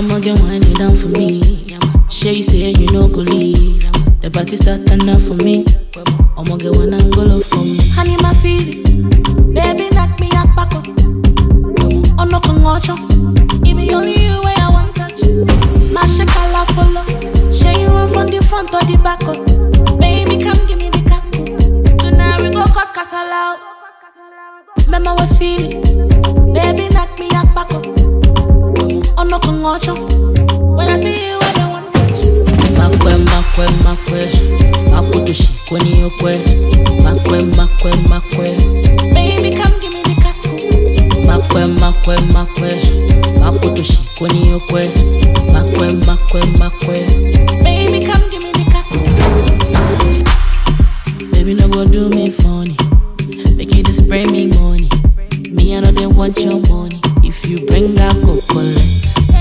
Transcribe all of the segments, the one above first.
I'ma get winding down for me. Shay, you say you no go leave. The party start turn up for me. I'ma get one angle for me. Honey, my feeling. Baby, knock me up back up. Oh, no, come watch up. Even only you where I want touch. My shakala follow. Shay, you run from the front or the back up. Baby, come give me the cap. Tonight we go cause casala. Remember what feeling. Baby, knock me up back up. Oh, no, come watch up. When I see you, I don't want touch. Makwe. Makuto shikoni yokwe. Makwe. Baby, come give me the cat. Makwe. Makuto shikoni yokwe. Makwe. Baby, come give me the cat. Baby, no go do me funny. Make you just spray me money. Me, I know they want your money. If you bring that, go collect.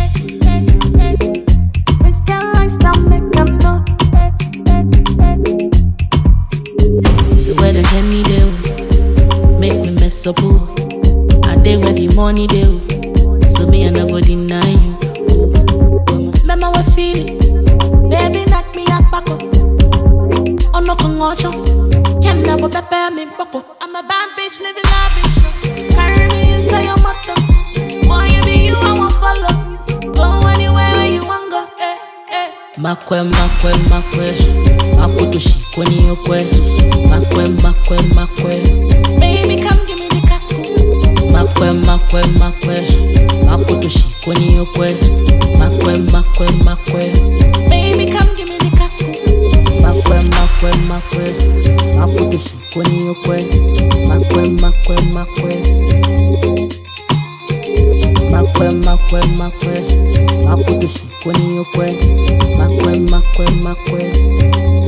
Where the Henny do, make me mess up. I day where the money do, so me I no go deny you. Remember what feeling, baby knock me up back up. Oh no come watch up, can't never prepare me pop up. I'm a bad bitch living lavish, carry me inside your motor. Want you be you, I won't follow. Go anywhere where you want go. Makwe. Makuto shikoni yokwe. Makwe. Baby, come give me the kaku. Makwe. Makuto shikoni yokwe. Makwe. Baby, come give me the kaku. Makwe. Makuto shikoni yokwe. Makwe. Makuto shikoni yokwe. Makwe.